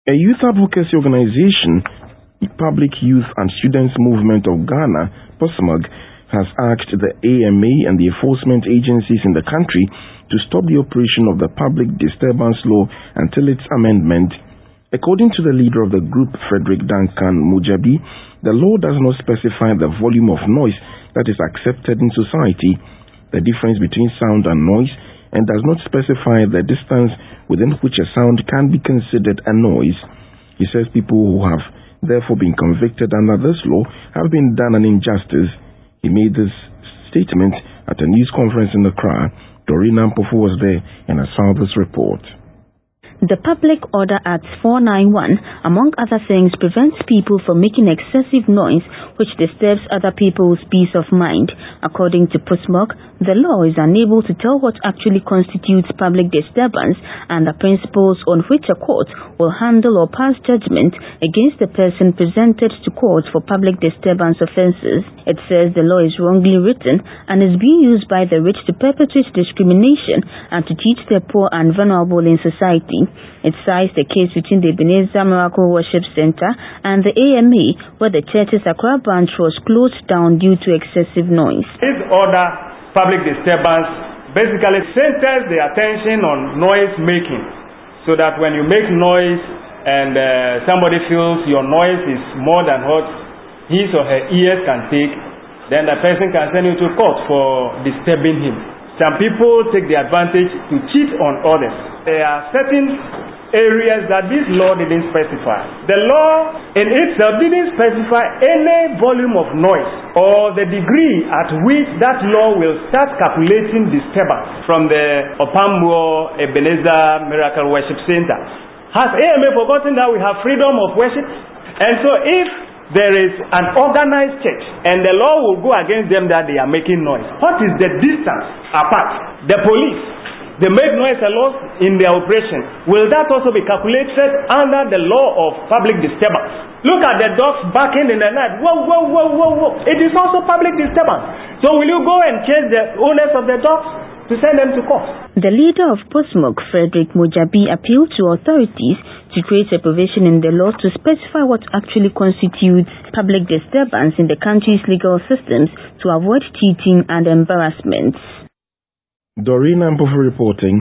A youth advocacy organization, Public Youth and Students Movement of Ghana, POSMOG, has asked the AMA and the enforcement agencies in the country to stop the operation of the Public Disturbance Law until its amendment. According to the leader of the group, Frederick Duncan Mujabi, the law does not specify the volume of noise that is accepted in society, the difference between sound and noise, and does not specify the distance within which a sound can be considered a noise. He says people who have therefore been convicted under this law have been done an injustice. He made this statement at a news conference in Accra. Dorina Mpofu was there and has filed this report. The Public Order Act 491, among other things, prevents people from making excessive noise which disturbs other people's peace of mind. According to POSMOG, the law is unable to tell what actually constitutes public disturbance and the principles on which a court will handle or pass judgment against the person presented to court for public disturbance offences. It says the law is wrongly written and is being used by the rich to perpetrate discrimination and to cheat the poor and vulnerable in society. It cites the case between the Ebenezer Miracle Worship Center and the AMA, where the church's Accra branch was closed down due to excessive noise. This order, public disturbance, basically centers the attention on noise making, so that when you make noise and somebody feels your noise is more than what his or her ears can take, then the person can send you to court for disturbing him. Some people take the advantage to cheat on others. There are certain areas that this law didn't specify. The law in itself didn't specify any volume of noise or the degree at which that law will start calculating disturbance from the Opamwo Ebenezer Miracle Worship Center. Has AMA forgotten that we have freedom of worship? And so if there is an organized church and the law will go against them that they are making noise, what is the distance apart? The police, they make noise a lot in their operation. Will that also be calculated under the law of public disturbance? Look at the dogs barking in the night. Whoa, whoa, whoa, whoa, whoa. It is also public disturbance. So will you go and chase the owners of the dogs to send them to court? The leader of POSMOG, Frederick Mujabi, appealed to authorities to create a provision in the law to specify what actually constitutes public disturbance in the country's legal systems to avoid cheating and embarrassment. Dorina Mpofu reporting.